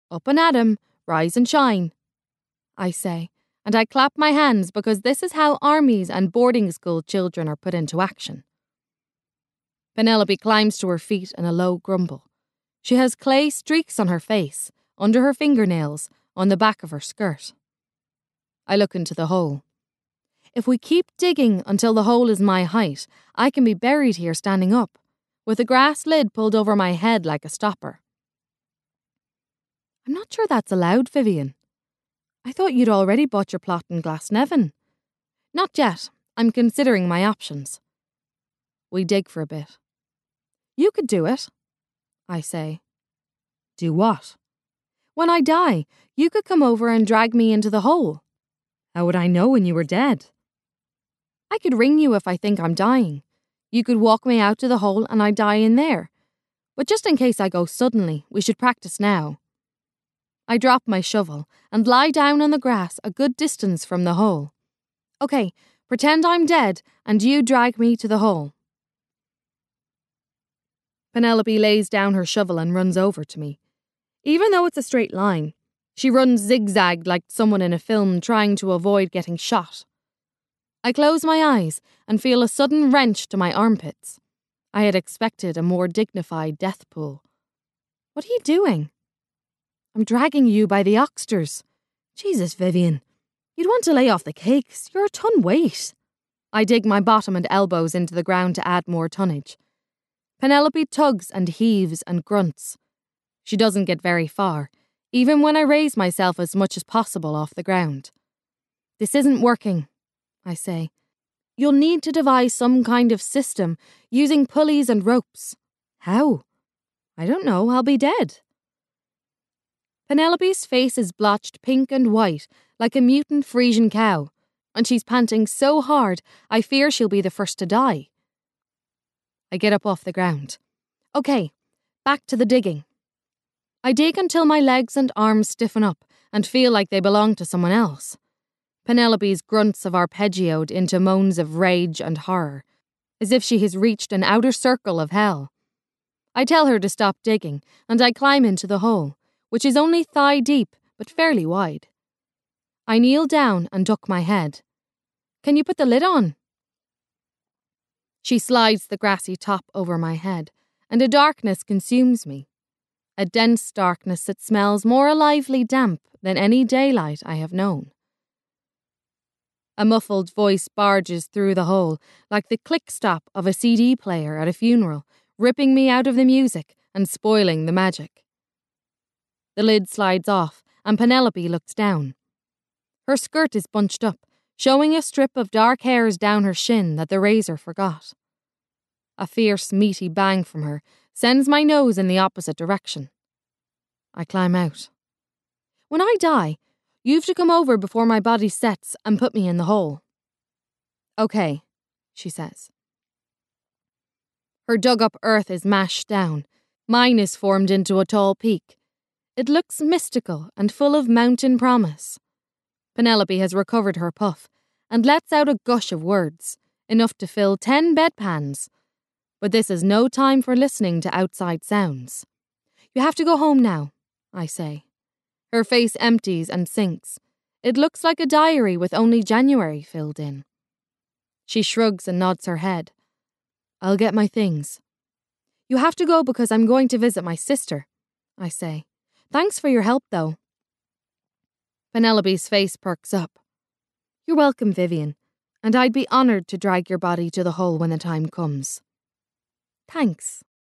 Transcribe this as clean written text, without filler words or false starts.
Up and at 'em, rise and shine, I say, and I clap my hands because this is how armies and boarding school children are put into action. Penelope climbs to her feet in a low grumble. She has clay streaks on her face, under her fingernails, on the back of her skirt. I look into the hole. If we keep digging until the hole is my height, I can be buried here standing up, with a grass lid pulled over my head like a stopper. I'm not sure that's allowed, Vivian. I thought you'd already bought your plot in Glasnevin. Not yet. I'm considering my options. We dig for a bit. You could do it, I say. Do what? When I die, you could come over and drag me into the hole. How would I know when you were dead? I could ring you if I think I'm dying. You could walk me out to the hole and I'd die in there. But just in case I go suddenly, we should practice now. I drop my shovel and lie down on the grass a good distance from the hole. Okay, pretend I'm dead and you drag me to the hole. Penelope lays down her shovel and runs over to me. Even though it's a straight line, she runs zigzagged like someone in a film trying to avoid getting shot. I close my eyes and feel a sudden wrench to my armpits. I had expected a more dignified death pool. What are you doing? I'm dragging you by the oxters. Jesus, Vivian. You'd want to lay off the cakes. You're a ton weight. I dig my bottom and elbows into the ground to add more tonnage. Penelope tugs and heaves and grunts. She doesn't get very far, even when I raise myself as much as possible off the ground. This isn't working, I say. You'll need to devise some kind of system using pulleys and ropes. How? I don't know. I'll be dead. Penelope's face is blotched pink and white like a mutant Frisian cow, and she's panting so hard I fear she'll be the first to die. I get up off the ground. Okay, back to the digging. I dig until my legs and arms stiffen up and feel like they belong to someone else. Penelope's grunts have arpeggioed into moans of rage and horror, as if she has reached an outer circle of hell. I tell her to stop digging, and I climb into the hole, which is only thigh deep but fairly wide. I kneel down and duck my head. Can you put the lid on? She slides the grassy top over my head, and a darkness consumes me. A dense darkness that smells more alively damp than any daylight I have known. A muffled voice barges through the hole like the click-stop of a CD player at a funeral, ripping me out of the music and spoiling the magic. The lid slides off, and Penelope looks down. Her skirt is bunched up, showing a strip of dark hairs down her shin that the razor forgot. A fierce, meaty bang from her sends my nose in the opposite direction. I climb out. When I die, you've to come over before my body sets and put me in the hole. Okay, she says. Her dug-up earth is mashed down. Mine is formed into a tall peak. It looks mystical and full of mountain promise. Penelope has recovered her puff and lets out a gush of words, enough to fill 10 bedpans. But this is no time for listening to outside sounds. You have to go home now, I say. Her face empties and sinks. It looks like a diary with only January filled in. She shrugs and nods her head. I'll get my things. You have to go because I'm going to visit my sister, I say. Thanks for your help, though. Penelope's face perks up. You're welcome, Vivian, and I'd be honoured to drag your body to the hole when the time comes. Thanks.